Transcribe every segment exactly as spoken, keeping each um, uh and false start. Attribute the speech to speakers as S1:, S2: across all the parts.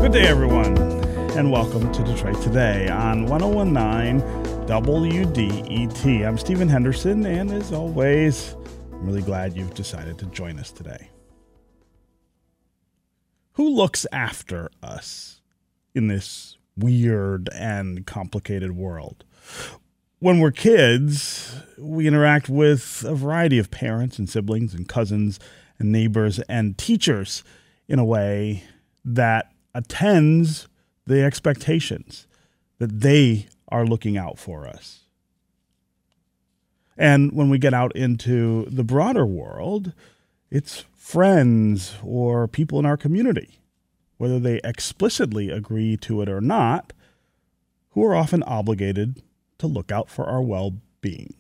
S1: Good day, everyone, and welcome to Detroit Today on one oh one point nine W D E T. I'm Stephen Henderson, and as always, I'm really glad you've decided to join us today. Who looks after us in this weird and complicated world? When we're kids, we interact with a variety of parents and siblings and cousins and neighbors and teachers in a way that attends the expectations that they are looking out for us. And when we get out into the broader world, it's friends or people in our community, whether they explicitly agree to it or not, who are often obligated to look out for our well-being.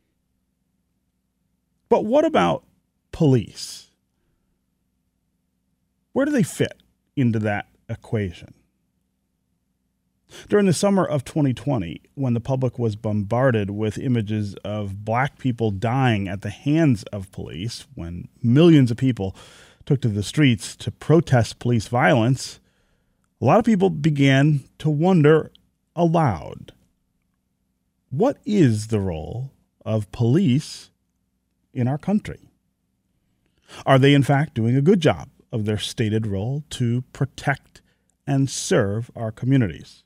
S1: But what about police? Where do they fit into that equation? During the summer of twenty twenty, when the public was bombarded with images of black people dying at the hands of police, when millions of people took to the streets to protest police violence, a lot of people began to wonder aloud, what is the role of police in our country? Are they in fact doing a good job of their stated role to protect and serve our communities?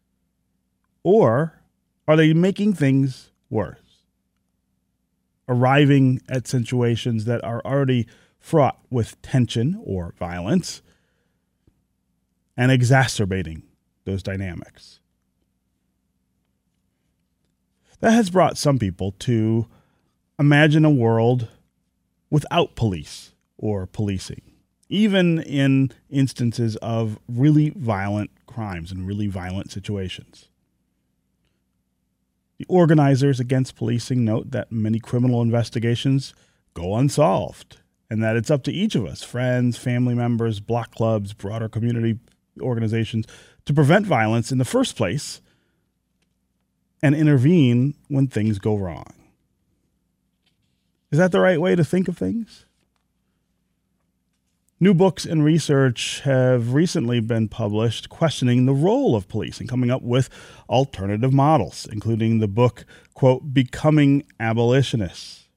S1: Or are they making things worse, arriving at situations that are already fraught with tension or violence and exacerbating those dynamics? That has brought some people to imagine a world without police or policing, even in instances of really violent crimes and really violent situations. The organizers against policing note that many criminal investigations go unsolved, and that it's up to each of us, friends, family members, block clubs, broader community organizations, to prevent violence in the first place and intervene when things go wrong. Is that the right way to think of things? New books and research have recently been published questioning the role of police and coming up with alternative models, including the book, quote, Becoming Abolitionists.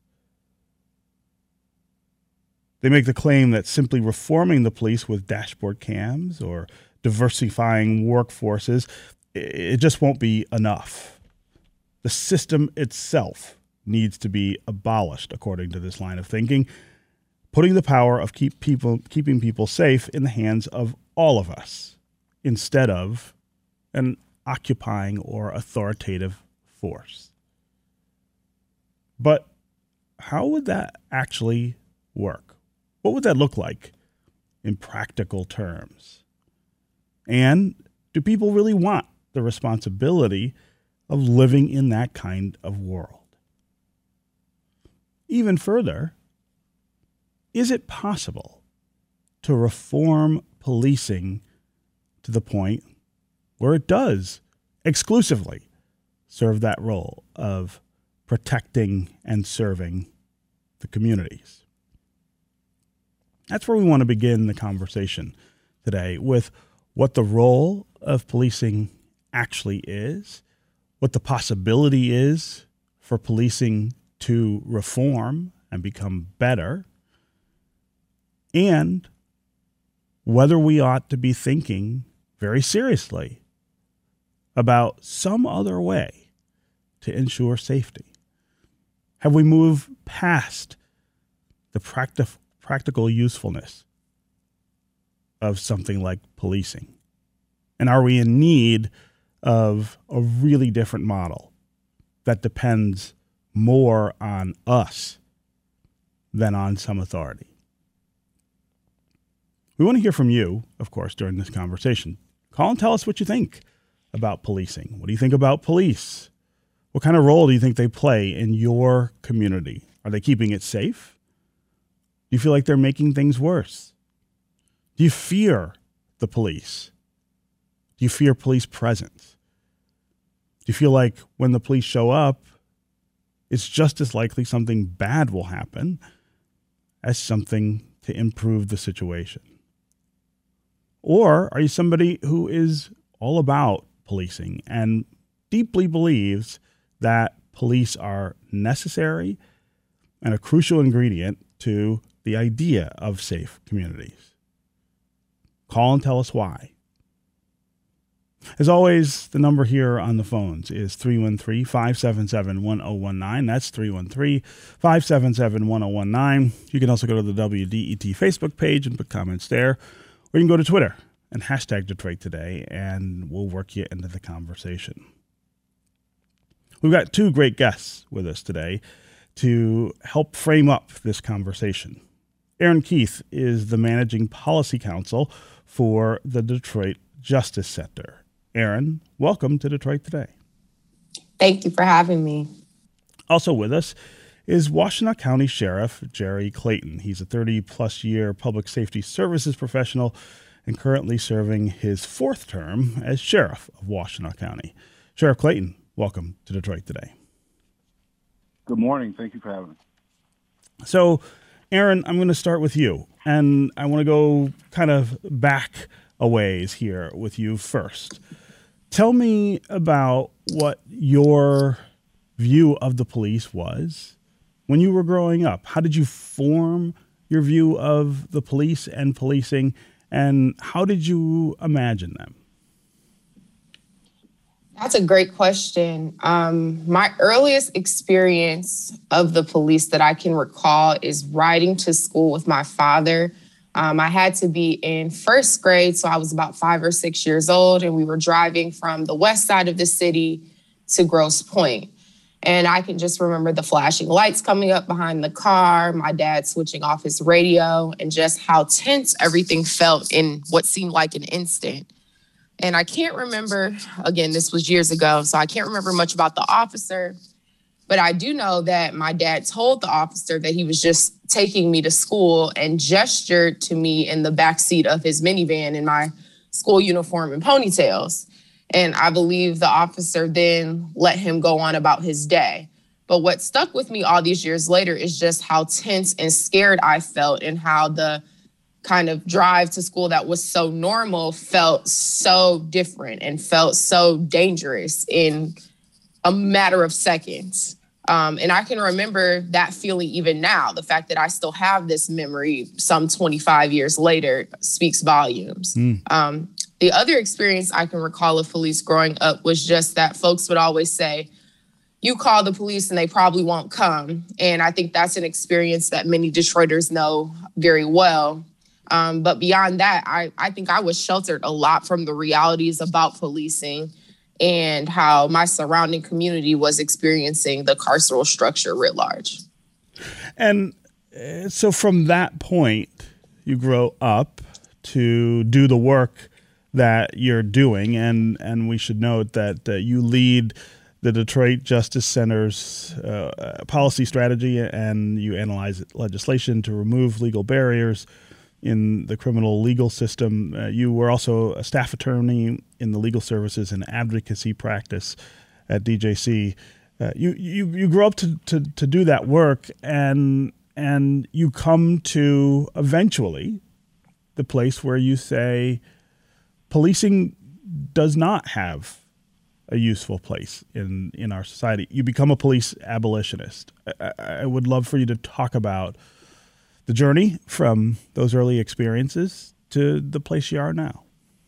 S1: They make the claim that simply reforming the police with dashboard cams or diversifying workforces, it just won't be enough. The system itself needs to be abolished, according to this line of thinking, putting the power of keep people, keeping people safe in the hands of all of us, instead of an occupying or authoritative force. But how would that actually work? What would that look like in practical terms? And do people really want the responsibility of living in that kind of world? Even further, is it possible to reform policing to the point where it does exclusively serve that role of protecting and serving the communities? That's where we want to begin the conversation today, with what the role of policing actually is, what the possibility is for policing to reform and become better, and whether we ought to be thinking very seriously about some other way to ensure safety. Have we moved past the practi- practical usefulness of something like policing? And are we in need of a really different model that depends more on us than on some authority? We want to hear from you, of course, during this conversation. Call and tell us what you think about policing. What do you think about police? What kind of role do you think they play in your community? Are they keeping it safe? Do you feel like they're making things worse? Do you fear the police? Do you fear police presence? Do you feel like when the police show up, it's just as likely something bad will happen as something to improve the situation? Or are you somebody who is all about policing and deeply believes that police are necessary and a crucial ingredient to the idea of safe communities? Call and tell us why. As always, the number here on the phones is three one three, five seven seven, one oh one nine. That's three one three, five seven seven, one oh one nine. You can also go to the W D E T Facebook page and put comments there. Or you can go to Twitter and hashtag Detroit Today, and we'll work you into the conversation. We've got two great guests with us today to help frame up this conversation. Erin Keith is the Managing Policy Counsel for the Detroit Justice Center. Erin, welcome to Detroit Today.
S2: Thank you for having me.
S1: Also with us is Washtenaw County Sheriff Jerry Clayton. He's a thirty-plus year public safety services professional and currently serving his fourth term as Sheriff of Washtenaw County. Sheriff Clayton, welcome to Detroit Today.
S3: Good morning. Thank you for having me.
S1: So, Erin, I'm going to start with you, and I want to go kind of back a ways here with you first. Tell me about what your view of the police was when you were growing up. How did you form your view of the police and policing, and how did you imagine them?
S2: That's a great question. Um, my earliest experience of the police that I can recall is riding to school with my father. Um, I had to be in first grade, so I was about five or six years old, and we were driving from the west side of the city to Grosse Pointe. And I can just remember the flashing lights coming up behind the car, my dad switching off his radio, and just how tense everything felt in what seemed like an instant. And I can't remember, again, this was years ago, so I can't remember much about the officer, but I do know that my dad told the officer that he was just taking me to school and gestured to me in the backseat of his minivan in my school uniform and ponytails. And I believe the officer then let him go on about his day. But what stuck with me all these years later is just how tense and scared I felt, and how the kind of drive to school that was so normal felt so different and felt so dangerous in a matter of seconds. Um, and I can remember that feeling even now. The fact that I still have this memory some twenty-five years later speaks volumes. Mm. Um, the other experience I can recall of police growing up was just that folks would always say, you call the police and they probably won't come. And I think that's an experience that many Detroiters know very well. Um, but beyond that, I, I think I was sheltered a lot from the realities about policing and how my surrounding community was experiencing the carceral structure writ large.
S1: And uh, so from that point, you grow up to do the work that you're doing. And, and we should note that uh, you lead the Detroit Justice Center's uh, policy strategy, and you analyze legislation to remove legal barriers in the criminal legal system. Uh, you were also a staff attorney in the legal services and advocacy practice at D J C. Uh, you, you you grew up to, to, to do that work, and and you come to eventually the place where you say policing does not have a useful place in, in our society. You become a police abolitionist. I, I would love for you to talk about the journey from those early experiences to the place you are now.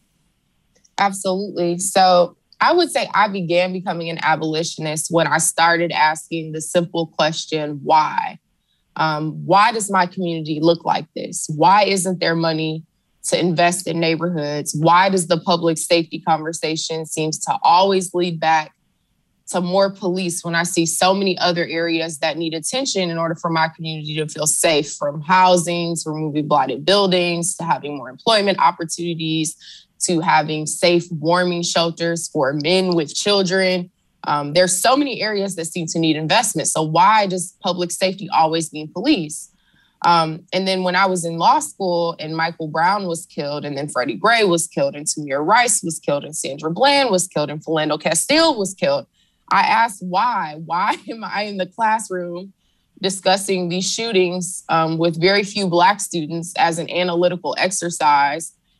S2: Absolutely. So I would say I began becoming an abolitionist when I started asking the simple question, why? Um, why does my community look like this? Why isn't there money to invest in neighborhoods? Why does the public safety conversation seems to always lead back to more police when I see so many other areas that need attention in order for my community to feel safe, from housing to removing blighted buildings, to having more employment opportunities, to having safe warming shelters for men with children. Um, there's so many areas that seem to need investment. So why does public safety always mean police? Um, and then when I was in law school and Michael Brown was killed, and then Freddie Gray was killed, and Tamir Rice was killed, and Sandra Bland was killed, and Philando Castile was killed, I asked why. Why am I in the classroom discussing these shootings um, with very few Black students as an analytical exercise?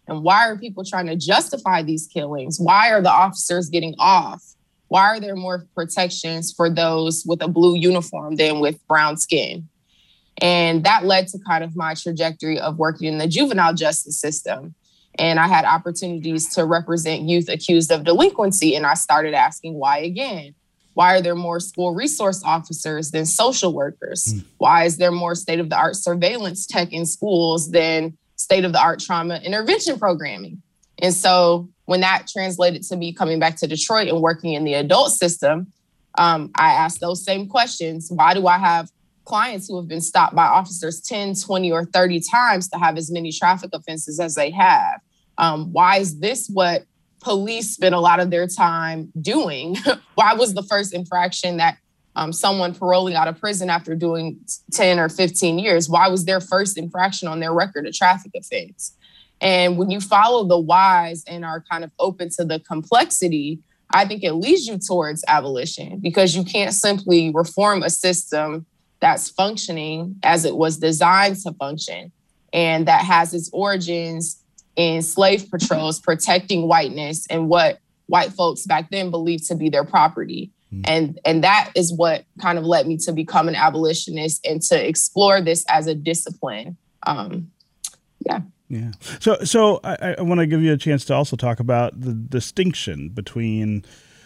S2: And why are people trying to justify these killings? Why are the officers getting off? Why are there more protections for those with a blue uniform than with brown skin? And that led to kind of my trajectory of working in the juvenile justice system. And I had opportunities to represent youth accused of delinquency. And I started asking why again? Why are there more school resource officers than social workers? Mm. Why is there more state-of-the-art surveillance tech in schools than state-of-the-art trauma intervention programming? And so when that translated to me coming back to Detroit and working in the adult system, um, I asked those same questions. Why do I have clients who have been stopped by officers ten, twenty, or thirty times to have as many traffic offenses as they have? Um, why is this what police spend a lot of their time doing? Why was the first infraction that um, someone paroling out of prison after doing ten or fifteen years, why was their first infraction on their record a traffic offense? And when you follow the whys and are kind of open to the complexity, I think it leads you towards abolition, because you can't simply reform a system that's functioning as it was designed to function and that has its origins in slave patrols protecting whiteness and what white folks back then believed to be their property. Mm. And, and that is what kind of led me to become an abolitionist and to explore this as a discipline. Um, yeah.
S1: Yeah. So, so I, I want to give you a chance to also talk about the distinction between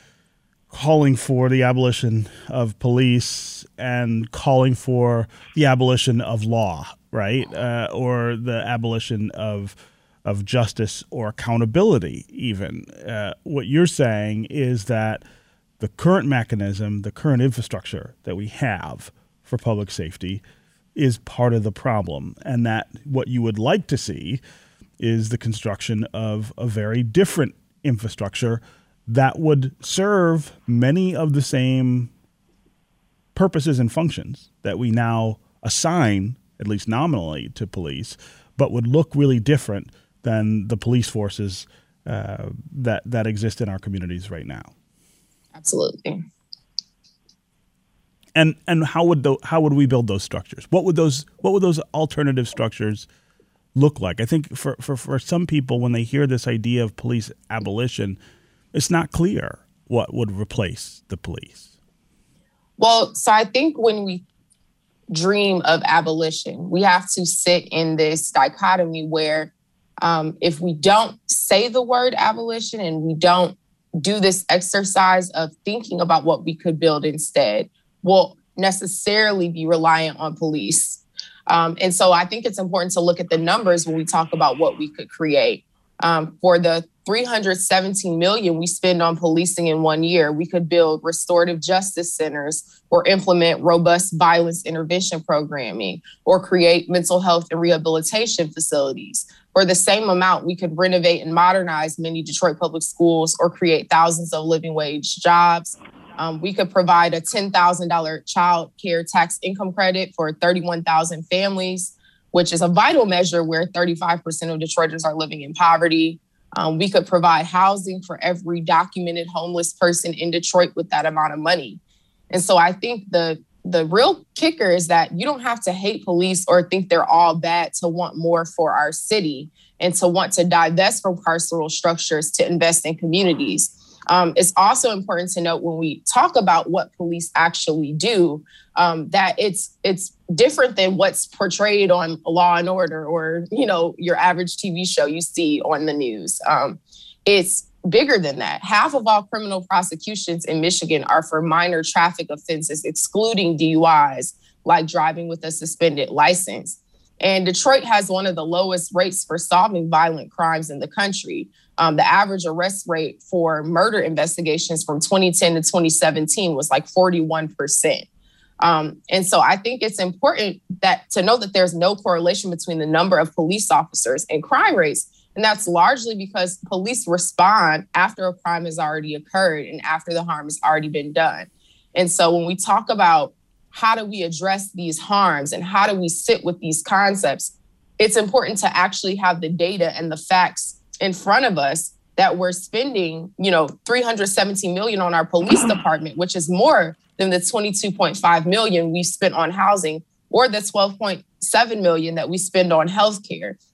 S1: calling for the abolition of police and calling for the abolition of law, right? Uh, or the abolition of of justice or accountability, even. Uh, what you're saying is that the current mechanism, the current infrastructure that we have for public safety is part of the problem, and that what you would like to see is the construction of a very different infrastructure that would serve many of the same purposes and functions that we now assign, at least nominally, to police, but would look really different than the police forces uh, that that exist in our communities right now.
S2: Absolutely.
S1: And and how would the, how would we build those structures? What would those what would those alternative structures look like? I think for, for, for some people, when they hear this idea of police abolition, it's not clear what would replace the police.
S2: Well, so I think when we dream of abolition, we have to sit in this dichotomy where um, if we don't say the word abolition and we don't do this exercise of thinking about what we could build instead, we'll necessarily be reliant on police. Um, and so I think it's important to look at the numbers when we talk about what we could create. Um, for the three hundred seventeen million dollars we spend on policing in one year, we could build restorative justice centers or implement robust violence intervention programming or create mental health and rehabilitation facilities. For the same amount, we could renovate and modernize many Detroit public schools or create thousands of living wage jobs. Um, we could provide a ten thousand dollars child care tax income credit for thirty-one thousand families, which is a vital measure where thirty-five percent of Detroiters are living in poverty. Um, we could provide housing for every documented homeless person in Detroit with that amount of money. And so I think the the real kicker is that you don't have to hate police or think they're all bad to want more for our city and to want to divest from carceral structures to invest in communities. Um, it's also important to note when we talk about what police actually do, um, that it's it's different than what's portrayed on Law and Order or, you know, your average T V show you see on the news. Um, it's bigger than that. Half of all criminal prosecutions in Michigan are for minor traffic offenses, excluding D U Is, like driving with a suspended license. And Detroit has one of the lowest rates for solving violent crimes in the country. Um, the average arrest rate for murder investigations from twenty ten to twenty seventeen was like forty-one percent. Um, and so I think it's important that to know that there's no correlation between the number of police officers and crime rates. And that's largely because police respond after a crime has already occurred and after the harm has already been done. And so when we talk about how do we address these harms and how do we sit with these concepts, it's important to actually have the data and the facts in front of us that we're spending, you know, three hundred seventeen million dollars on our police department, which is more than the twenty-two point five million dollars we spent on housing or the twelve point seven million dollars that we spend on healthcare.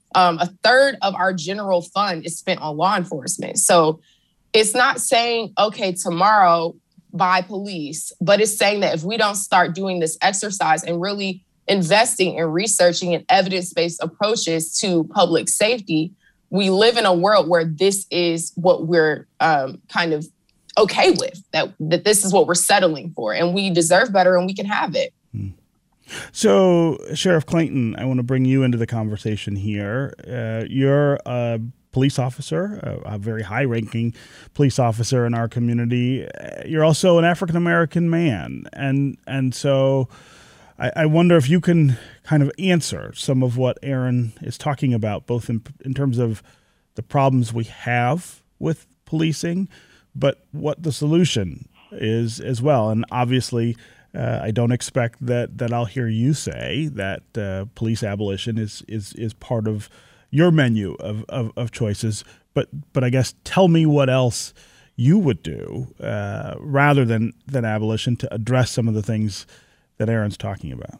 S2: Um, a third of our general fund is spent on law enforcement. So it's not saying, okay, tomorrow buy police, but it's saying that if we don't start doing this exercise and really investing in researching and evidence-based approaches to public safety, we live in a world where this is what we're um, kind of okay with, that, that this is what we're settling for, and we deserve better and we can have it.
S1: Hmm. So, Sheriff Clayton, I want to bring you into the conversation here. Uh, you're a police officer, a, a very high-ranking police officer in our community. You're also an African-American man, and and so I, I wonder if you can kind of answer some of what Aaron is talking about, both in, in terms of the problems we have with policing, but what the solution is as well. And obviously, Uh, I don't expect that, that I'll hear you say that uh, police abolition is, is is part of your menu of, of, of choices. But but I guess tell me what else you would do uh, rather than, than abolition to address some of the things that Aaron's talking about.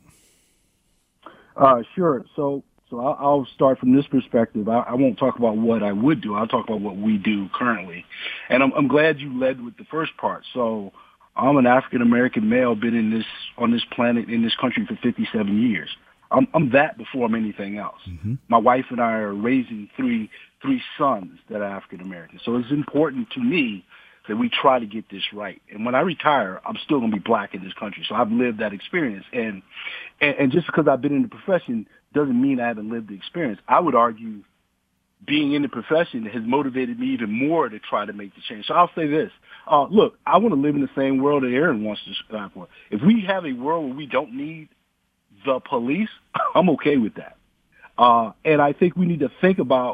S3: Uh, sure. So so I'll, I'll start from this perspective. I, I won't talk about what I would do. I'll talk about what we do currently. And I'm, I'm glad you led with the first part. So I'm an African-American male, been in this on this planet, in this country for fifty-seven years. I'm, I'm that before I'm anything else. Mm-hmm. My wife and I are raising three three sons that are African-American. So it's important to me that we try to get this right. And when I retire, I'm still going to be black in this country. So I've lived that experience. And, and, and just because I've been in the profession doesn't mean I haven't lived the experience. I would argue being in the profession has motivated me even more to try to make the change. So I'll say this. Uh, look, I want to live in the same world that Aaron wants to strive for. If we have a world where we don't need the police, I'm okay with that. Uh, and I think we need to think about,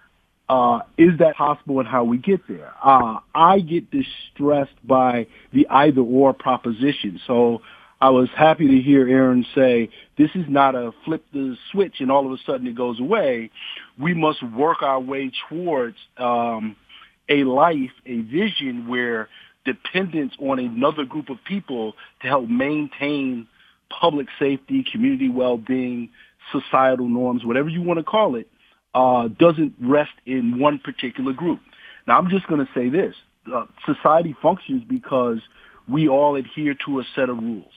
S3: uh, is that possible and how we get there? Uh, I get distressed by the either or proposition. So I was happy to hear Aaron say, this is not a flip the switch and all of a sudden it goes away. We must work our way towards um, a life, a vision where dependence on another group of people to help maintain public safety, community well-being, societal norms, whatever you want to call it, uh, doesn't rest in one particular group. Now, I'm just going to say this. Uh, society functions because we all adhere to a set of rules.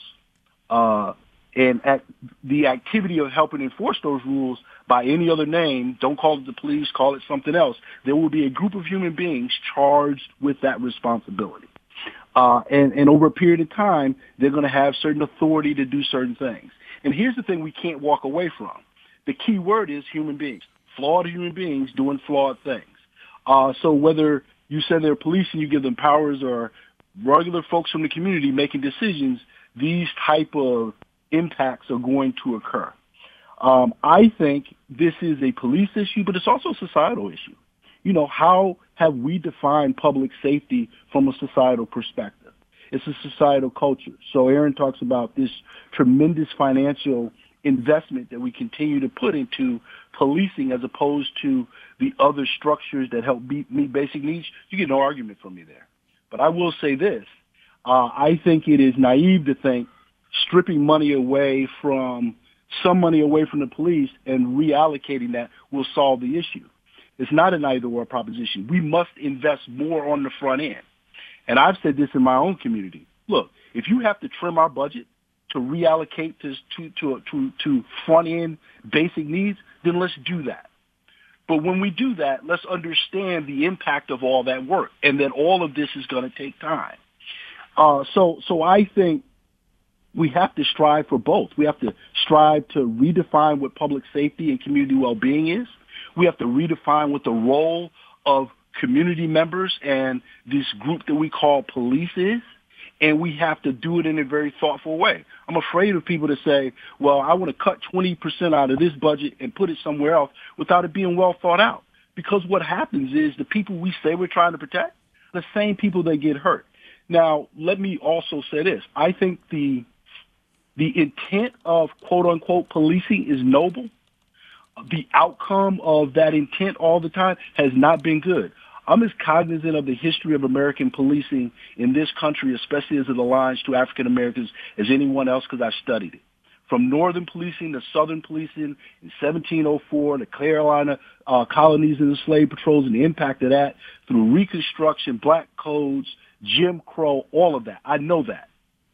S3: Uh, and at the activity of helping enforce those rules by any other name, don't call it the police, call it something else, there will be a group of human beings charged with that responsibility. Uh, and, and over a period of time, they're going to have certain authority to do certain things. And here's the thing we can't walk away from. The key word is human beings, flawed human beings doing flawed things. Uh, so whether you send their police and you give them powers or regular folks from the community making decisions, these type of impacts are going to occur. Um, I think this is a police issue, but it's also a societal issue. You know, how have we defined public safety from a societal perspective? It's a societal culture. So Aaron talks about this tremendous financial investment that we continue to put into policing as opposed to the other structures that help meet, meet basic needs. You get no argument from me there. But I will say this. Uh, I think it is naive to think stripping money away from some money away from the police and reallocating that will solve the issue. It's not an either-or proposition. We must invest more on the front end. And I've said this in my own community. Look, if you have to trim our budget to reallocate to to to to, to front-end basic needs, then let's do that. But when we do that, let's understand the impact of all that work and that all of this is going to take time. Uh, so, so I think we have to strive for both. We have to strive to redefine what public safety and community well-being is. We have to redefine what the role of community members and this group that we call police is. And we have to do it in a very thoughtful way. I'm afraid of people to say, well, I want to cut twenty percent out of this budget and put it somewhere else without it being well thought out. Because what happens is the people we say we're trying to protect, the same people that get hurt. Now, let me also say this. I think the the intent of quote-unquote policing is noble. The outcome of that intent all the time has not been good. I'm as cognizant of the history of American policing in this country, especially as it aligns to African Americans, as anyone else because I've studied it. from northern policing to southern policing in seventeen oh four, the Carolina uh, colonies and the slave patrols and the impact of that through Reconstruction, black codes, Jim Crow, all of that. I know that.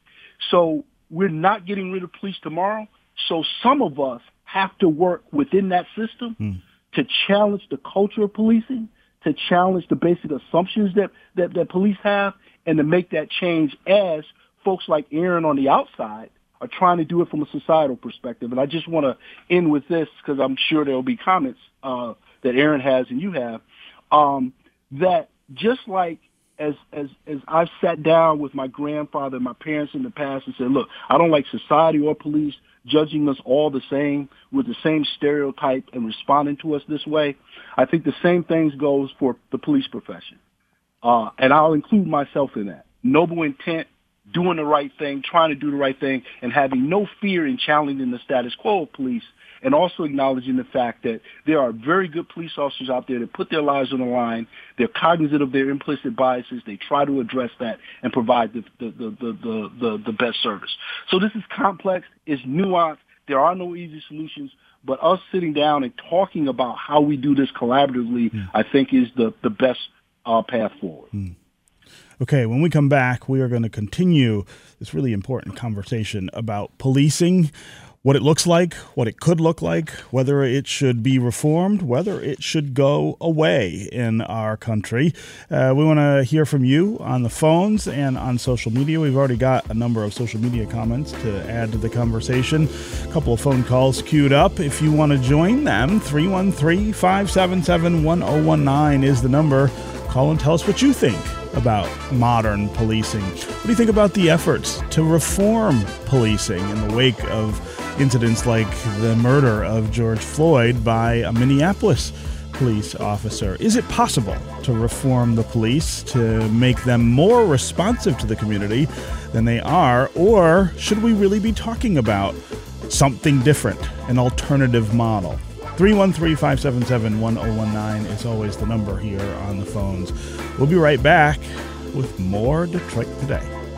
S3: So we're not getting rid of police tomorrow. So some of us have to work within that system mm. to challenge the culture of policing, to challenge the basic assumptions that, that, that police have, and to make that change as folks like Aaron on the outside are trying to do it from a societal perspective. And I just want to end with this because I'm sure there will be comments uh, that Aaron has and you have, um, that just like as, as, as I've sat down with my grandfather and my parents in the past and said, look, I don't like society or police judging us all the same with the same stereotype and responding to us this way. I think the same things goes for the police profession. Uh, and I'll include myself in that. Noble intent, doing the right thing, trying to do the right thing, and having no fear in challenging the status quo of police, and also acknowledging the fact that there are very good police officers out there that put their lives on the line. They're cognizant of their implicit biases. They try to address that and provide the the the the, the, the best service. So this is complex. It's nuanced. There are no easy solutions. But us sitting down and talking about how we do this collaboratively, mm. I think, is the, the best uh, path forward.
S1: Mm. Okay, when we come back, we are going to continue this really important conversation about policing, what it looks like, what it could look like, whether it should be reformed, whether it should go away in our country. Uh, we want to hear from you on the phones and on social media. We've already got a number of social media comments to add to the conversation. A couple of phone calls queued up. If you want to join them, three one three, five seven seven, one oh one nine is the number. Call and tell us what you think about modern policing. What do you think about the efforts to reform policing in the wake of incidents like the murder of George Floyd by a Minneapolis police officer? Is it possible to reform the police to make them more responsive to the community than they are? Or should we really be talking about something different, an alternative model? three one three, five seven seven, one oh one nine is always the number here on the phones. We'll be right back with more Detroit Today.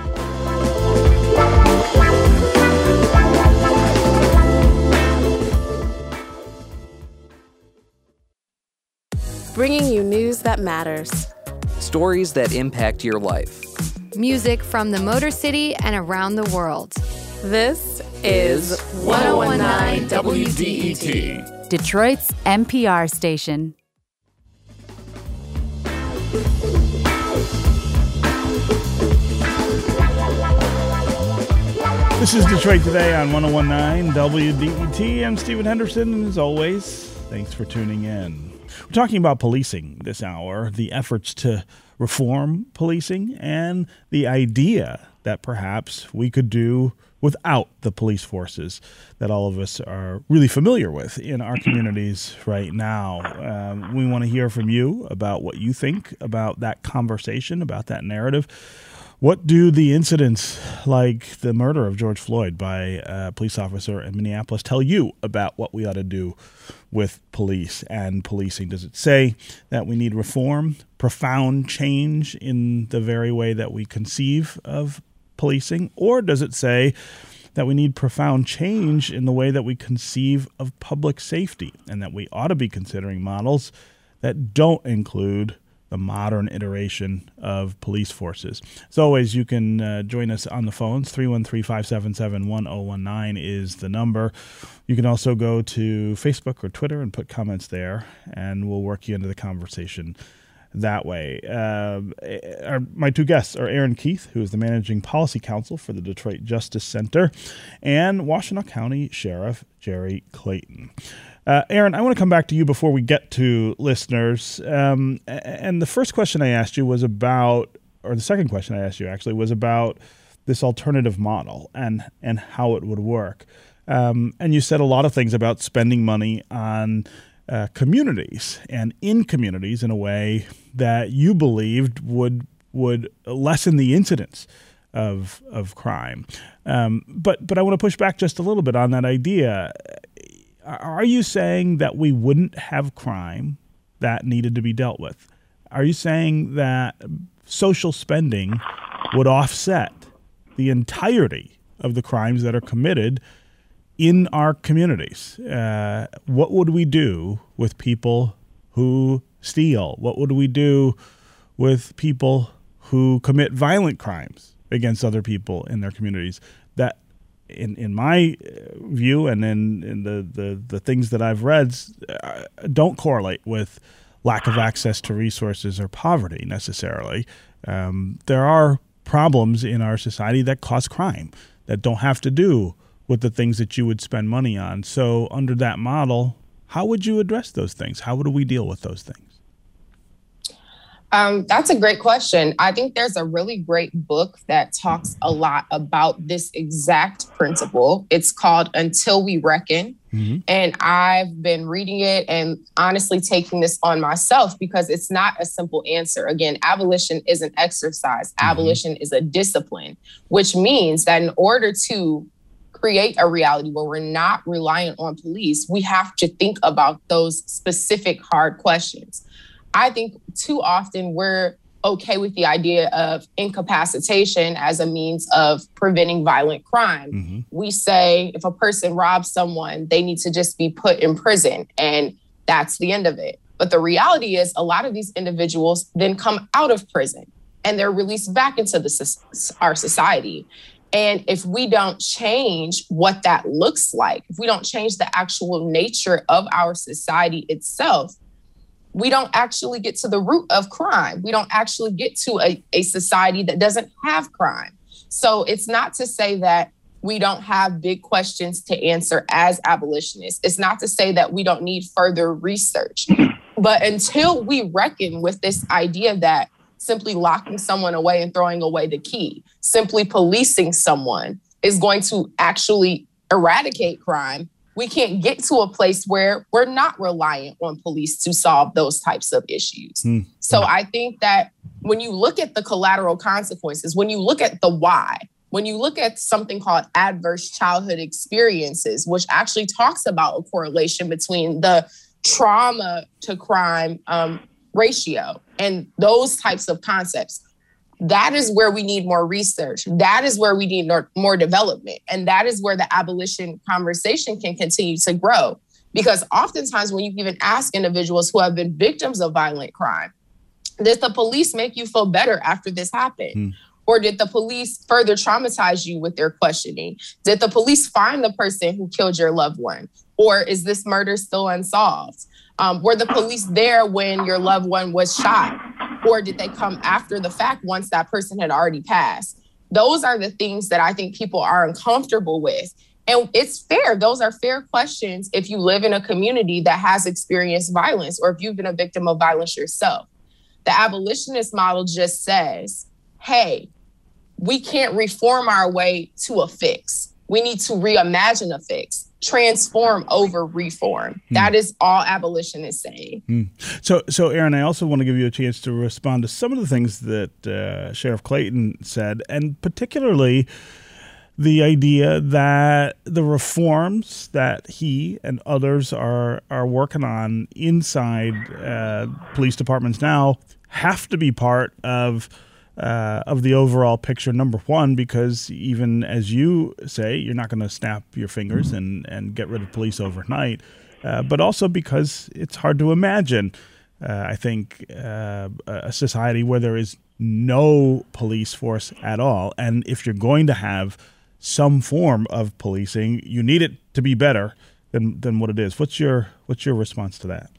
S4: Bringing you news that matters.
S5: Stories that impact your life.
S6: Music from the Motor City and around the world.
S4: This is one oh one nine W D E T.
S7: Detroit's N P R station.
S1: This is Detroit Today on one oh one nine W D E T. I'm Stephen Henderson, and as always, thanks for tuning in. We're talking about policing this hour, the efforts to reform policing, and the idea that perhaps we could do without the police forces that all of us are really familiar with in our communities right now. Um, we want to hear from you about what you think about that conversation, about that narrative. What do the incidents like the murder of George Floyd by a police officer in Minneapolis tell you about what we ought to do with police and policing? Does it say that we need reform, profound change in the very way that we conceive of policing? Or does it say that we need profound change in the way that we conceive of public safety and that we ought to be considering models that don't include the modern iteration of police forces? As always, you can uh, join us on the phones. three one three, five seven seven, one oh one nine is the number. You can also go to Facebook or Twitter and put comments there, and we'll work you into the conversation that way. Uh, our, my two guests are Aaron Keith, who is the Managing Policy Counsel for the Detroit Justice Center, and Washtenaw County Sheriff Jerry Clayton. Uh, Aaron, I want to come back to you before we get to listeners. Um, and the first question I asked you was about, or the second question I asked you actually, was about this alternative model and, and how it would work. Um, and you said a lot of things about spending money on uh, communities and in communities in a way that you believed would would lessen the incidence of of crime. Um, but but I want to push back just a little bit on that idea. Are you saying that we wouldn't have crime that needed to be dealt with? Are you saying that social spending would offset the entirety of the crimes that are committed in our communities. Uh, what would we do with people who steal? What would we do with people who commit violent crimes against other people in their communities? That, in in my view, and in, in the, the, the things that I've read, uh, don't correlate with lack of access to resources or poverty necessarily. Um, there are problems in our society that cause crime that don't have to do with the things that you would spend money on. So under that model, how would you address those things? How would we deal with those things?
S2: Um, that's a great question. I think there's a really great book that talks a lot about this exact principle. It's called Until We Reckon. Mm-hmm. And I've been reading it and honestly taking this on myself because it's not a simple answer. Again, abolition is an exercise. Mm-hmm. Abolition is a discipline, which means that in order to create a reality where we're not reliant on police, we have to think about those specific hard questions. I think too often we're okay with the idea of incapacitation as a means of preventing violent crime. Mm-hmm. We say if a person robs someone, they need to just be put in prison and that's the end of it. But the reality is a lot of these individuals then come out of prison and they're released back into the, our society. And if we don't change what that looks like, if we don't change the actual nature of our society itself, we don't actually get to the root of crime. We don't actually get to a, a society that doesn't have crime. So it's not to say that we don't have big questions to answer as abolitionists. It's not to say that we don't need further research. But until we reckon with this idea that simply locking someone away and throwing away the key, simply policing someone is going to actually eradicate crime, we can't get to a place where we're not reliant on police to solve those types of issues. Mm. So I think that when you look at the collateral consequences, when you look at the why, when you look at something called adverse childhood experiences, which actually talks about a correlation between the trauma to crime um, ratio and those types of concepts, that is where we need more research. That is where we need more, more development. And that is where the abolition conversation can continue to grow. Because oftentimes when you even ask individuals who have been victims of violent crime, did the police make you feel better after this happened? Mm. Or did the police further traumatize you with their questioning? Did the police find the person who killed your loved one? Or is this murder still unsolved? Um, were the police there when your loved one was shot? Or did they come after the fact once that person had already passed? Those are the things that I think people are uncomfortable with. And it's fair. Those are fair questions if you live in a community that has experienced violence or if you've been a victim of violence yourself. The abolitionist model just says, hey, we can't reform our way to a fix. We need to reimagine a fix, transform over reform. Hmm. That is all abolition is saying.
S1: Hmm. So, so Aaron, I also want to give you a chance to respond to some of the things that uh, Sheriff Clayton said, and particularly the idea that the reforms that he and others are are working on inside uh, police departments now have to be part of Uh, of the overall picture, number one, because even as you say, you're not going to snap your fingers and, and get rid of police overnight, uh, but also because it's hard to imagine, uh, I think, uh, a society where there is no police force at all. And if you're going to have some form of policing, you need it to be better than, than what it is. What's your, what's your response to that?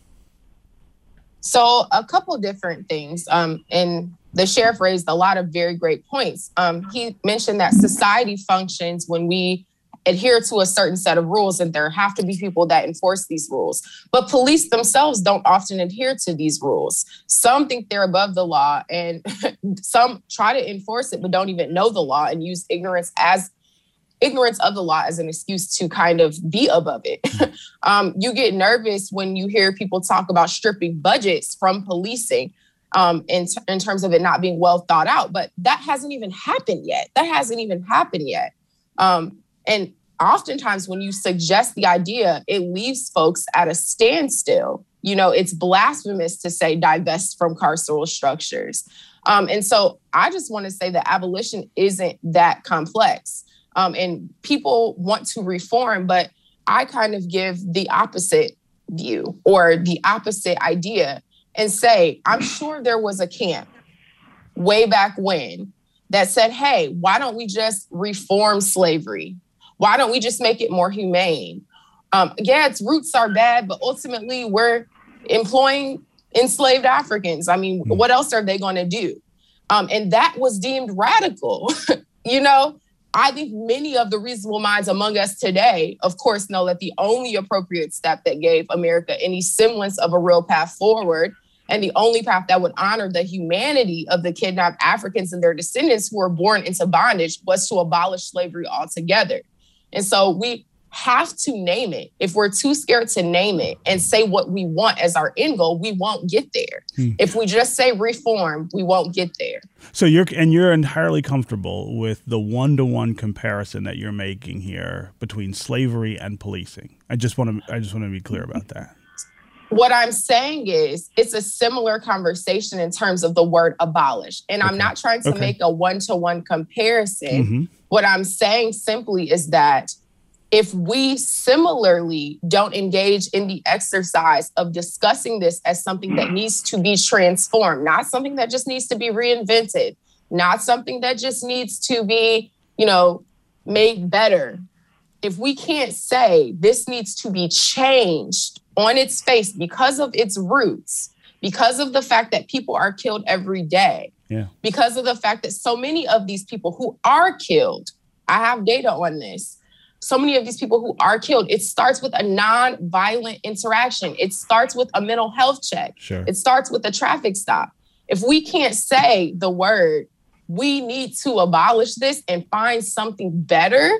S2: So a couple different things. Um, and the sheriff raised a lot of very great points. Um, he mentioned that society functions when we adhere to a certain set of rules, and there have to be people that enforce these rules. But police themselves don't often adhere to these rules. Some think they're above the law, and some try to enforce it but don't even know the law and use ignorance as ignorance of the law as an excuse to kind of be above it. um, you get nervous when you hear people talk about stripping budgets from policing. Um, in, t- in terms of it not being well thought out. But that hasn't even happened yet. That hasn't even happened yet. Um, and oftentimes when you suggest the idea, it leaves folks at a standstill. You know, it's blasphemous to say divest from carceral structures. Um, and so I just want to say that abolition isn't that complex. Um, and people want to reform, but I kind of give the opposite view or the opposite idea and say, I'm sure there was a camp way back when that said, hey, why don't we just reform slavery? Why don't we just make it more humane? Um, yeah, its roots are bad, but ultimately we're employing enslaved Africans. I mean, what else are they going to do? Um, and that was deemed radical. You know, I think many of the reasonable minds among us today, of course, know that the only appropriate step that gave America any semblance of a real path forward, and the only path that would honor the humanity of the kidnapped Africans and their descendants who were born into bondage, was to abolish slavery altogether. And so we have to name it. If we're too scared to name it and say what we want as our end goal, we won't get there. Hmm. If we just say reform, we won't get there.
S1: So you're and you're entirely comfortable with the one-to-one comparison that you're making here between slavery and policing. I just want to I just want to be clear about that.
S2: What I'm saying is it's a similar conversation in terms of the word abolish. And okay. I'm not trying to okay. make a one-to-one comparison. Mm-hmm. What I'm saying simply is that if we similarly don't engage in the exercise of discussing this as something that needs to be transformed, not something that just needs to be reinvented, not something that just needs to be, you know, made better. If we can't say this needs to be changed on its face because of its roots, because of the fact that people are killed every day, yeah. because of the fact that so many of these people who are killed, I have data on this, so many of these people who are killed, it starts with a non-violent interaction. It starts with a mental health check. Sure. It starts with a traffic stop. If we can't say the word, we need to abolish this and find something better,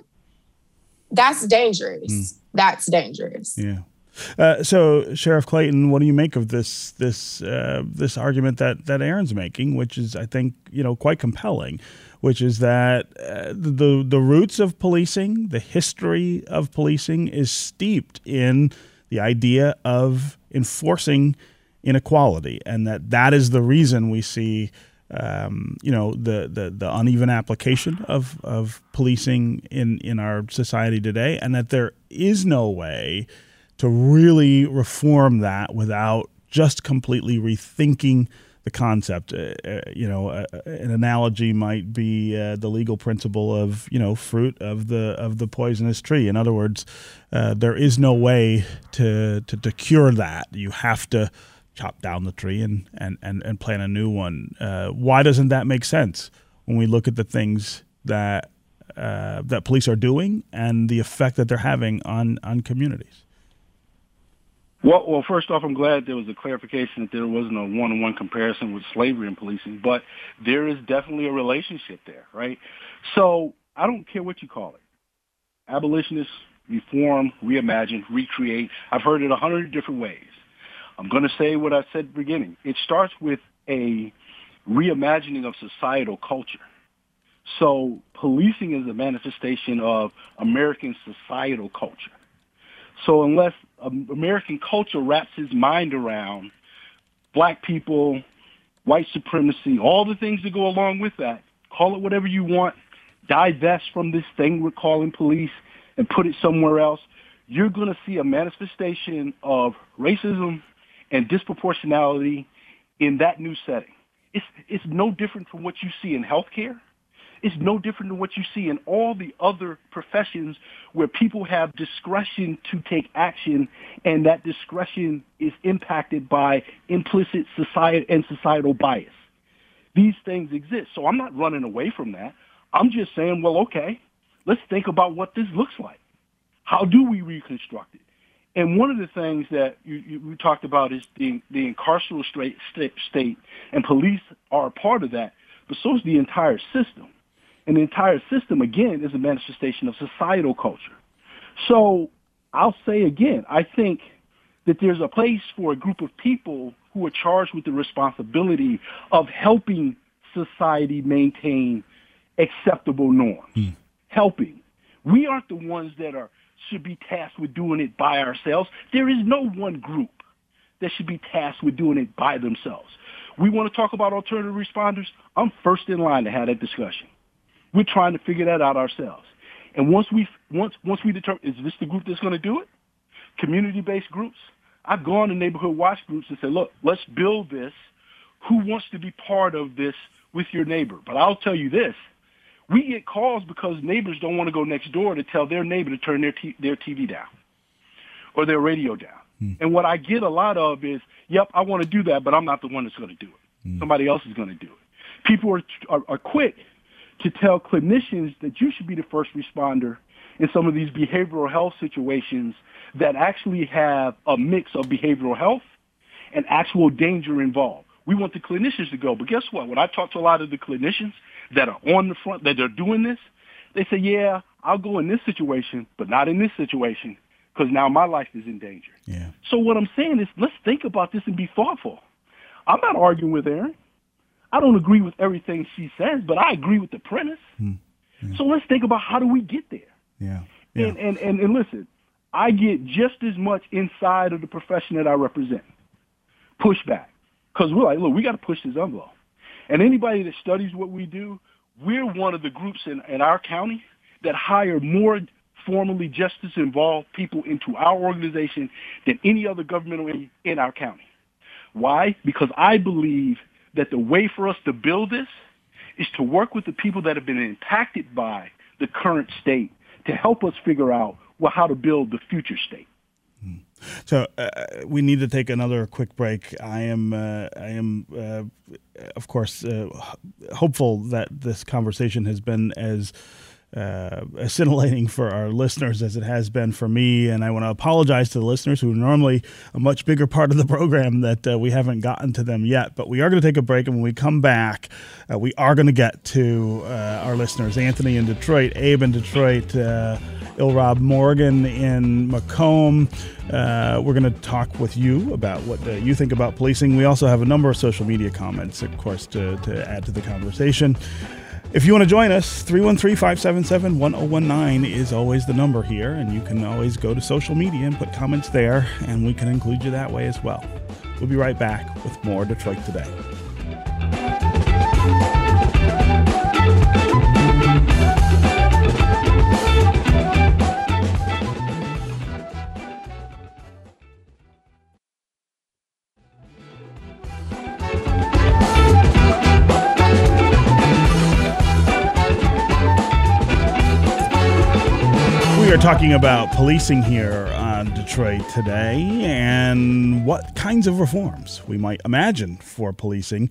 S2: that's dangerous. Mm. That's dangerous.
S1: Yeah. Uh, so, Sheriff Clayton, what do you make of this this uh, this argument that that Aaron's making, which is, I think, you know, quite compelling, which is that uh, the the roots of policing, the history of policing, is steeped in the idea of enforcing inequality, and that that is the reason we see, um, you know, the, the the uneven application of of policing in in our society today, and that there is no way to really reform that without just completely rethinking the concept. Uh, uh, you know, uh, an analogy might be uh, the legal principle of, you know, fruit of the of the poisonous tree. In other words, uh, there is no way to, to to cure that. You have to chop down the tree and and and, and plant a new one. Uh, why doesn't that make sense when we look at the things that uh, that police are doing and the effect that they're having on on communities?
S3: Well, well, first off, I'm glad there was a clarification that there wasn't a one-on-one comparison with slavery and policing, but there is definitely a relationship there, right? So I don't care what you call it. Abolitionist, reform, reimagine, recreate. I've heard it a hundred different ways. I'm going to say what I said at the beginning. It starts with a reimagining of societal culture. So policing is a manifestation of American societal culture. So unless American culture wraps its mind around black people, white supremacy, all the things that go along with that, call it whatever you want, divest from this thing we're calling police and put it somewhere else, you're going to see a manifestation of racism and disproportionality in that new setting. It's, it's no different from what you see in healthcare. It's no different than what you see in all the other professions where people have discretion to take action, and that discretion is impacted by implicit society and societal bias. These things exist. So I'm not running away from that. I'm just saying, well, okay, let's think about what this looks like. How do we reconstruct it? And one of the things that you, you, we talked about is the, the incarceral state, state, and police are a part of that, but so is the entire system. And the entire system, again, is a manifestation of societal culture. So I'll say again, I think that there's a place for a group of people who are charged with the responsibility of helping society maintain acceptable norms. Mm. Helping. We aren't the ones that are should be tasked with doing it by ourselves. There is no one group that should be tasked with doing it by themselves. We want to talk about alternative responders. I'm first in line to have that discussion. We're trying to figure that out ourselves. And once we once once we determine, is this the group that's going to do it? Community-based groups. I've gone to neighborhood watch groups and said, look, let's build this. Who wants to be part of this with your neighbor? But I'll tell you this. We get calls because neighbors don't want to go next door to tell their neighbor to turn their t- their T V down or their radio down. Hmm. And what I get a lot of is, yep, I want to do that, but I'm not the one that's going to do it. Hmm. Somebody else is going to do it. People are, are, are quick to tell clinicians that you should be the first responder in some of these behavioral health situations that actually have a mix of behavioral health and actual danger involved. We want the clinicians to go. But guess what? When I talk to a lot of the clinicians that are on the front, that are doing this, they say, yeah, I'll go in this situation, but not in this situation because now my life is in danger.
S1: Yeah.
S3: So what I'm saying is let's think about this and be thoughtful. I'm not arguing with Erin. I don't agree with everything she says, but I agree with the premise. Mm. Yeah. So let's think about how do we get there?
S1: Yeah. yeah.
S3: And, and, and, and listen, I get just as much inside of the profession that I represent pushback because we're like, look, we got to push this envelope. And anybody that studies what we do, we're one of the groups in, in our county that hire more formally justice-involved people into our organization than any other government in our county. Why? Because I believe that the way for us to build this is to work with the people that have been impacted by the current state to help us figure out well, how to build the future state.
S1: So uh, we need to take another quick break. I am, uh, I am, uh, of course, uh, hopeful that this conversation has been as uh, scintillating for our listeners as it has been for me. And I want to apologize to the listeners who are normally a much bigger part of the program that uh, we haven't gotten to them yet. But we are going to take a break, and when we come back, uh, we are going to get to uh, our listeners. Anthony in Detroit, Abe in Detroit, uh, Ilrob Morgan in Macomb. Uh, we're going to talk with you about what uh, you think about policing. We also have a number of social media comments, of course, to, to add to the conversation. If you want to join us, three one three, five seven seven, one oh one nine is always the number here, and you can always go to social media and put comments there, and we can include you that way as well. We'll be right back with more Detroit Today. We are talking about policing here on Detroit Today and what kinds of reforms we might imagine for policing.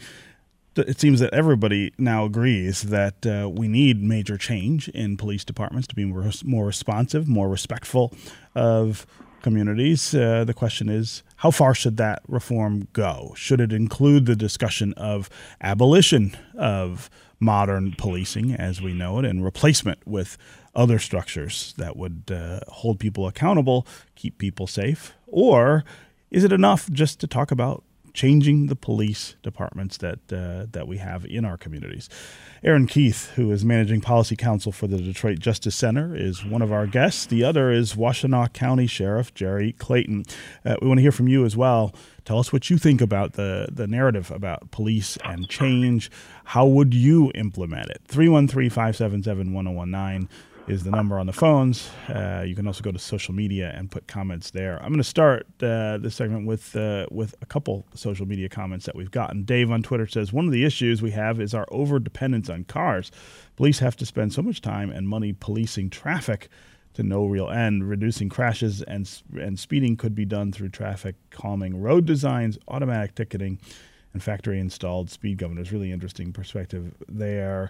S1: It seems that everybody now agrees that uh, we need major change in police departments to be more, more responsive, more respectful of communities. Uh, the question is, how far should that reform go? Should it include the discussion of abolition of modern policing as we know it and replacement with other structures that would uh, hold people accountable, keep people safe? Or is it enough just to talk about changing the police departments that uh, that we have in our communities? Erin Keith, who is Managing Policy Counsel for the Detroit Justice Center, is one of our guests. The other is Washtenaw County Sheriff Jerry Clayton. Uh, we want to hear from you as well. Tell us what you think about the, the narrative about police and change. How would you implement it? three one three, five seven seven, one oh one nine is the number on the phones. Uh, you can also go to social media and put comments there. I'm going to start uh, this segment with uh, with a couple social media comments that we've gotten. Dave on Twitter says, one of the issues we have is our over-dependence on cars. Police have to spend so much time and money policing traffic to no real end. Reducing crashes and and speeding could be done through traffic calming road designs, automatic ticketing, and factory-installed speed governors. Really interesting perspective there.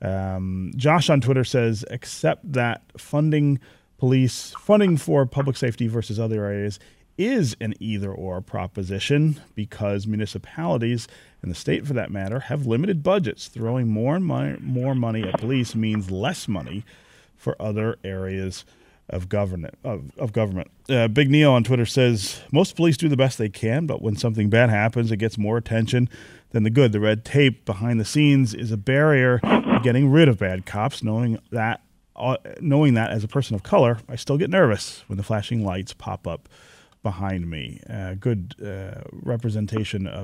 S1: Um, Josh on Twitter says, except that funding police, funding for public safety versus other areas is an either-or proposition because municipalities, and the state for that matter, have limited budgets. Throwing more and money, more money at police means less money for other areas of government. Of, of government. Uh, Big Neo on Twitter says, most police do the best they can, but when something bad happens, it gets more attention than the good. The red tape behind the scenes is a barrier to getting rid of bad cops. Knowing that, uh, knowing that as a person of color, I still get nervous when the flashing lights pop up behind me. Uh, good uh, representation of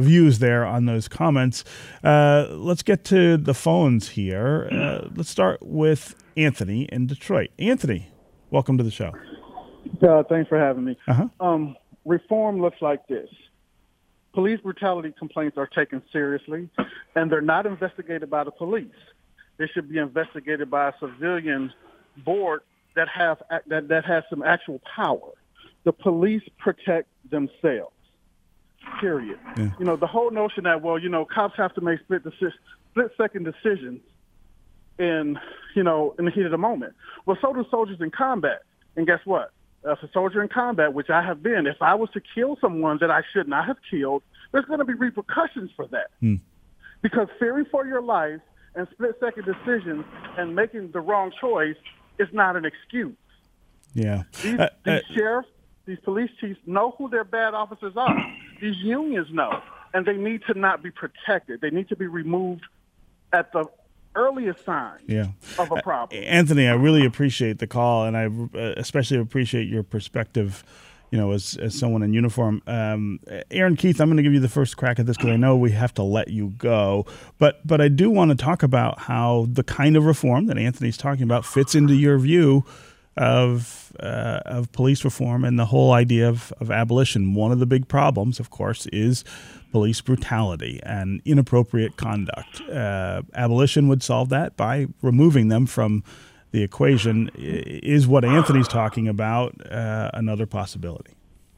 S1: views there on those comments. Uh, let's get to the phones here. Uh, let's start with Anthony in Detroit. Anthony, welcome to the show.
S8: Uh, thanks for having me.
S1: Uh-huh.
S8: Um, reform looks like this. Police brutality complaints are taken seriously, and they're not investigated by the police. They should be investigated by a civilian board that have that, that has some actual power. The police protect themselves, period.
S1: Yeah.
S8: You know, the whole notion that, well, you know, cops have to make split deci- split-second decisions in, you know, in the heat of the moment. Well, so do soldiers in combat. And guess what? As a soldier in combat, which I have been, if I was to kill someone that I should not have killed, there's going to be repercussions for that.
S1: Hmm.
S8: Because fearing for your life and split-second decisions and making the wrong choice is not an excuse.
S1: Yeah.
S8: These,
S1: Uh,
S8: these
S1: uh,
S8: sheriffs, these police chiefs know who their bad officers are. These unions know, and they need to not be protected. They need to be removed at the earliest sign
S1: Yeah.
S8: of a problem.
S1: Uh, Anthony, I really appreciate the call, and I uh, especially appreciate your perspective, you know, as as someone in uniform. Um, Aaron Keith, I'm going to give you the first crack at this because I know we have to let you go. But but I do want to talk about how the kind of reform that Anthony's talking about fits into your view of uh, of police reform and the whole idea of, of abolition. One of the big problems, of course, is police brutality and inappropriate conduct. Uh, abolition would solve that by removing them from the equation. Is what Anthony's talking about uh, another possibility?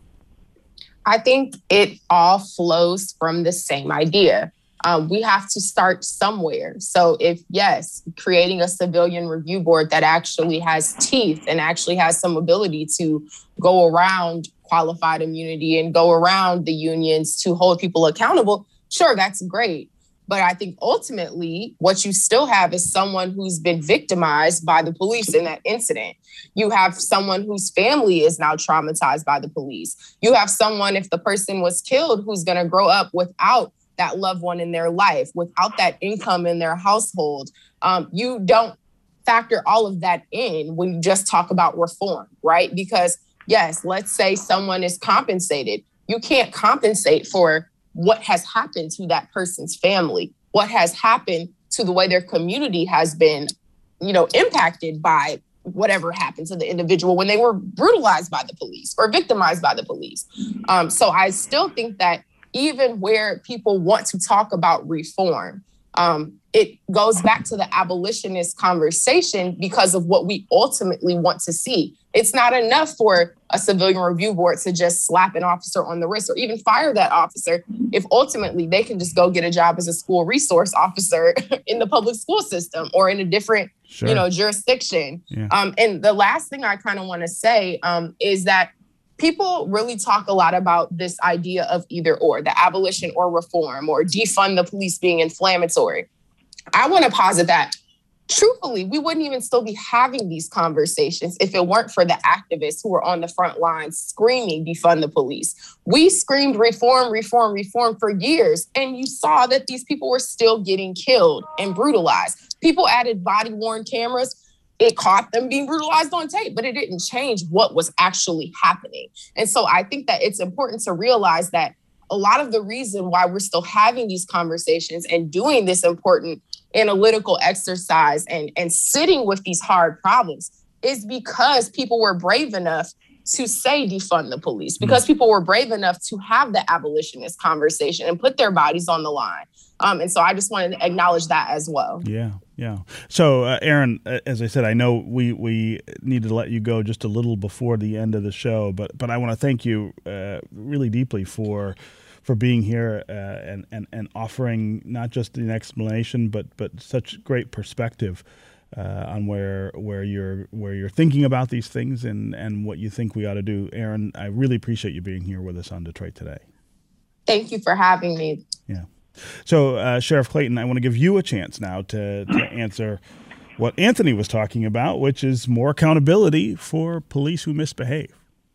S2: I think it all flows from the same idea. Um, we have to start somewhere. So if, yes, creating a civilian review board that actually has teeth and actually has some ability to go around qualified immunity and go around the unions to hold people accountable, sure, that's great. But I think ultimately what you still have is someone who's been victimized by the police in that incident. You have someone whose family is now traumatized by the police. You have someone, if the person was killed, who's going to grow up without that loved one in their life, without that income in their household. Um, you don't factor all of that in when you just talk about reform, right? Because yes, let's say someone is compensated. You can't compensate for what has happened to that person's family, what has happened to the way their community has been, you know, impacted by whatever happened to the individual when they were brutalized by the police or victimized by the police. Um, so I still think that even where people want to talk about reform, um, it goes back to the abolitionist conversation because of what we ultimately want to see. It's not enough for a civilian review board to just slap an officer on the wrist or even fire that officer if ultimately they can just go get a job as a school resource officer in the public school system or in a different, sure. you know, jurisdiction.
S1: Yeah.
S2: Um, and the last thing I kind of want to say um, is that people really talk a lot about this idea of either or, the abolition or reform, or defund the police being inflammatory. I want to posit that, truthfully, we wouldn't even still be having these conversations if it weren't for the activists who were on the front lines screaming defund the police. We screamed reform, reform, reform for years, and you saw that these people were still getting killed and brutalized. People added body-worn cameras. It caught them being brutalized on tape, but it didn't change what was actually happening. And so I think that it's important to realize that a lot of the reason why we're still having these conversations and doing this important analytical exercise and, and sitting with these hard problems is because people were brave enough to say defund the police, because people were brave enough to have the abolitionist conversation and put their bodies on the line. Um, and so I just wanted to acknowledge that as well.
S1: Yeah, yeah. So, uh, Aaron, as I said, I know we, we need to let you go just a little before the end of the show, but but I want to thank you uh, really deeply for for being here uh, and, and, and offering not just an explanation, but but such great perspective uh, on where where you're where you're thinking about these things and, and what you think we ought to do. Aaron, I really appreciate you being here with us on Detroit Today.
S2: Thank you for having me.
S1: Yeah. So, uh, Sheriff Clayton, I want to give you a chance now to, to answer what Anthony was talking about, which is more accountability for police who misbehave.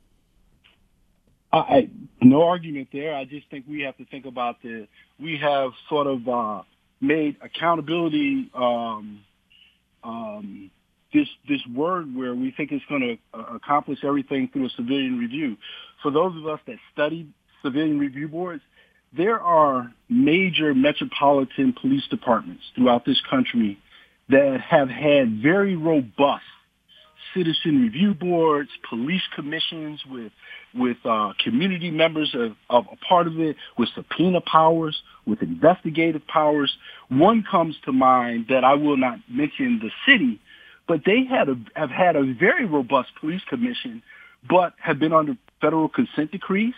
S3: I, no argument there. I just think we have to think about the, we have sort of uh, made accountability um, um, this this word where we think it's going to uh, accomplish everything through a civilian review. For those of us that studied civilian review boards, there are major metropolitan police departments throughout this country that have had very robust citizen review boards, police commissions with with uh, community members of, of a part of it, with subpoena powers, with investigative powers. One comes to mind that I will not mention the city, but they had a, have had a very robust police commission, but have been under federal consent decrees,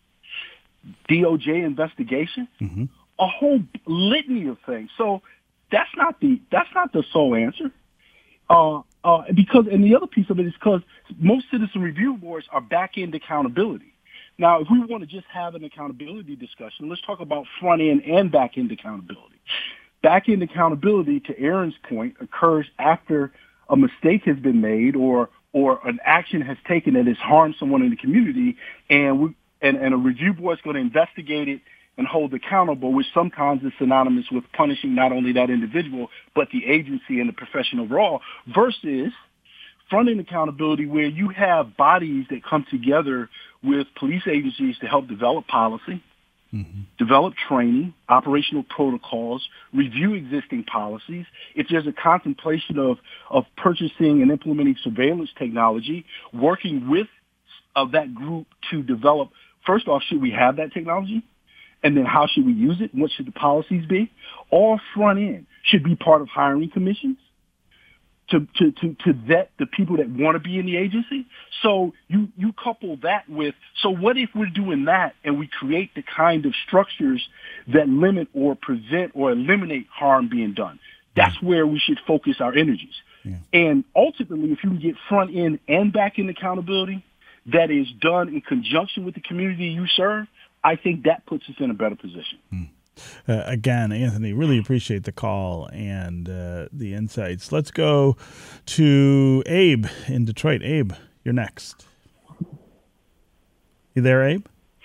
S3: D O J investigation, mm-hmm. a whole litany of things. So that's not the that's not the sole answer. Uh, uh, because, and the other piece of it is because most citizen review boards are back-end accountability. Now, if we want to just have an accountability discussion, let's talk about front-end and back-end accountability. Back-end accountability, to Aaron's point, occurs after a mistake has been made or or an action has taken that has harmed someone in the community, and we, and, and a review board is going to investigate it and hold accountable, which sometimes is synonymous with punishing not only that individual, but the agency and the profession overall, versus front-end accountability where you have bodies that come together with police agencies to help develop policy, mm-hmm. develop training, operational protocols, review existing policies. If there's a contemplation of, of purchasing and implementing surveillance technology, working with uh, that group to develop, first off, should we have that technology? And then how should we use it? What should the policies be? All front end should be part of hiring commissions to, to, to, to vet the people that want to be in the agency. So you, you couple that with, so what if we're doing that and we create the kind of structures that limit or prevent or eliminate harm being done? That's where we should focus our energies. Yeah. And ultimately, if you can get front end and back end accountability that is done in conjunction with the community you serve, I think that puts us in a better position. Hmm.
S1: Uh, again, Anthony, really appreciate the call and uh, the insights. Let's go to Abe in Detroit. Abe, you're next. You there, Abe?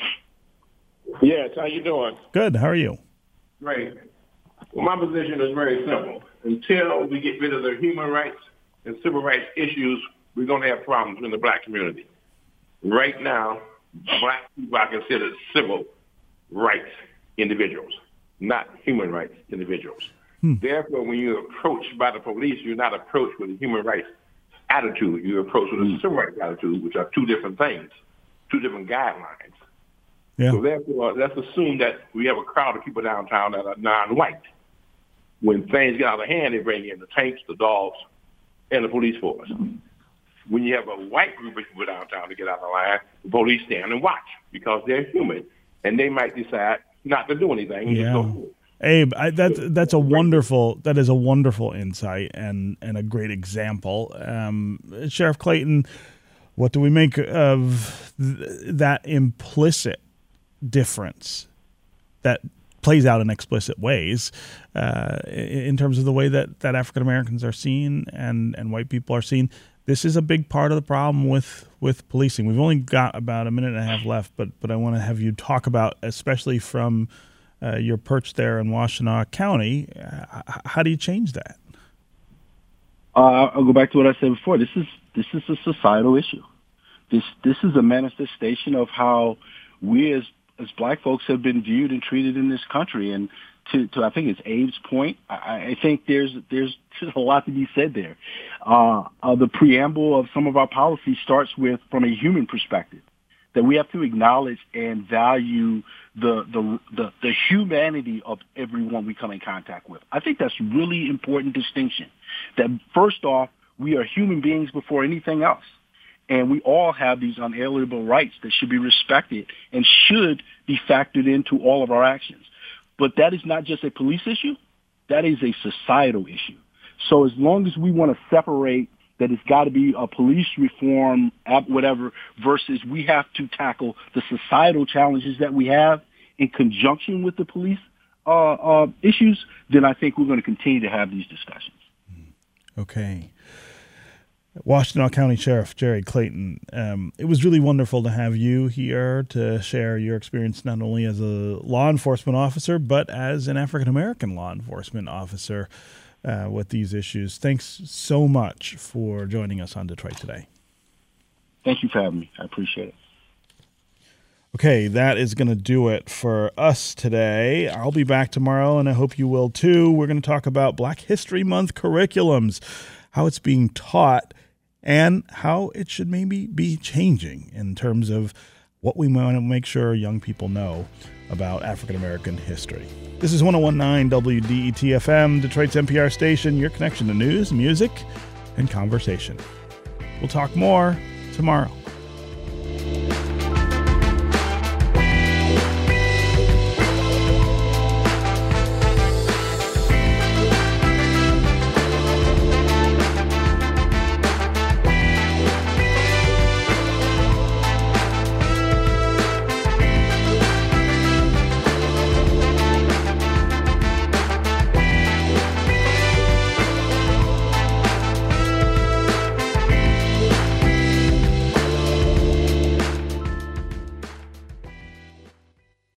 S9: Yes, how you doing?
S1: Good, how are you?
S9: Great. Well, my position is very simple. Until we get rid of the human rights and civil rights issues, we're going to have problems in the black community. Right now, black people are considered civil rights individuals, not human rights individuals. Hmm. Therefore, when you're approached by the police, you're not approached with a human rights attitude. You're approached with a civil rights attitude, which are two different things, two different guidelines. Yeah. So therefore, let's assume that we have a crowd of people downtown that are non-white. When things get out of hand, they bring in the tanks, the dogs, and the police force. When you have a white group of people downtown to get out of line, the police stand and watch because they're human, and they might decide not to do anything.
S1: Yeah. Abe, I, that's that's a wonderful that is a wonderful insight and, and a great example. Um, Sheriff Clayton, what do we make of th- that implicit difference that plays out in explicit ways uh, in terms of the way that, that African Americans are seen and, and white people are seen? This is a big part of the problem with, with policing. We've only got about a minute and a half left, but but I want to have you talk about, especially from uh, your perch there in Washtenaw County, uh, how do you change that?
S3: Uh, I'll go back to what I said before. This is this is a societal issue. This this is a manifestation of how we as as black folks have been viewed and treated in this country. And to, to I think it's Abe's point, I, I think there's there's just a lot to be said there. Uh, uh, the preamble of some of our policies starts with, from a human perspective, that we have to acknowledge and value the, the the the humanity of everyone we come in contact with. I think that's really important distinction. That first off, we are human beings before anything else. And we all have these unalienable rights that should be respected and should be factored into all of our actions. But that is not just a police issue. That is a societal issue. So as long as we want to separate that it's got to be a police reform, whatever, versus we have to tackle the societal challenges that we have in conjunction with the police uh, uh, issues, then I think we're going to continue to have these discussions.
S1: Okay. Washtenaw County Sheriff Jerry Clayton, um, it was really wonderful to have you here to share your experience not only as a law enforcement officer, but as an African-American law enforcement officer uh, with these issues. Thanks so much for joining us on Detroit Today.
S3: Thank you for having me. I appreciate it.
S1: Okay, that is going to do it for us today. I'll be back tomorrow, and I hope you will too. We're going to talk about Black History Month curriculums, how it's being taught, and how it should maybe be changing in terms of what we want to make sure young people know about African American history. This is one oh one point nine W D E T F M, Detroit's N P R station, your connection to news, music, and conversation. We'll talk more tomorrow.